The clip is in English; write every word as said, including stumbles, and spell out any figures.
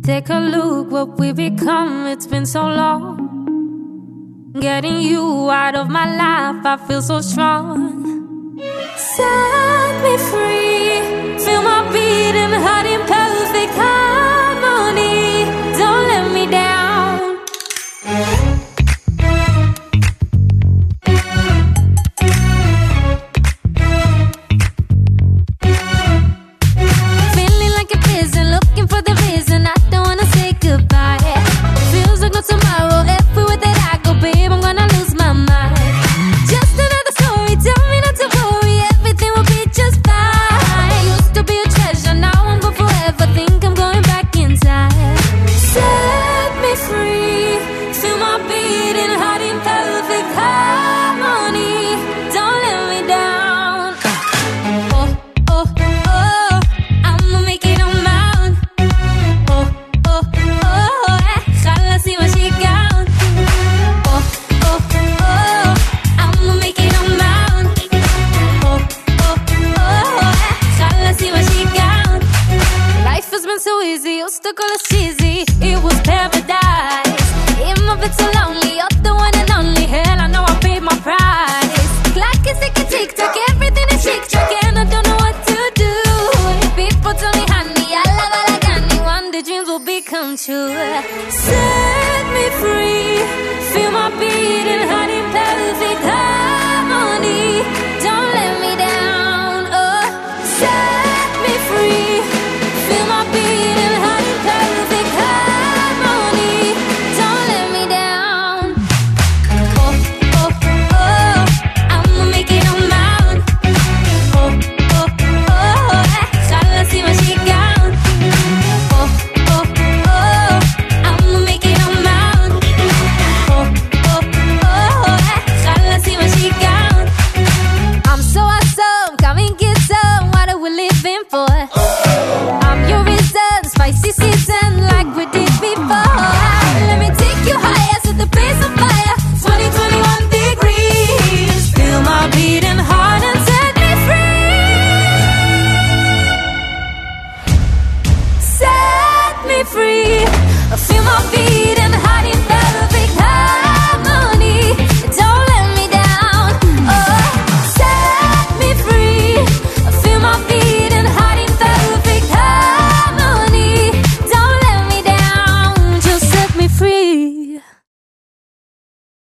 Take a look what we've become, it's been so long. Getting you out of my life, I feel so strong. Set me free, feel my beating heart in perfect harmony. Don't let me down. Feeling like a prison, looking for the reason I don't wanna say goodbye. Feels like no tomorrow, everywhere that I go, babe, I'm gonna lose my mind. Just another story, tell me not to worry, everything will be just fine. Used to be a treasure, now I'm gone forever, think I'm going back in time. Set me free, feel my beating heart in perfect harmony. Don't let me down. Oh, oh, oh, I'ma make it on my own. Oh, oh, oh, déjala así what she got. Oh, oh, oh, I'ma make it on my own. Oh, oh, oh, déjala así what she got. Life has been so easy, used to call us cheesy. It was paradise. It might be too lonely, you're the one and only. Hell, I know I paid my price. Clock is ticking, tick tock, everything is chick chock, and I don't know what to do. People tell me, honey, I love all I got. One day dreams will become true. Set me free, feel my beating heart in perfect harmony. Don't let me down. Oh, set me free, feel my beating heart in perfect harmony. Don't let me down. Oh, oh, oh, I'ma make it on my own. Oh, oh, oh, déjala así what she got. Oh, oh, oh, I'ma make it on my own. Oh, oh, oh, déjala así what she got. I'm so awesome, come and get some. What are we living for?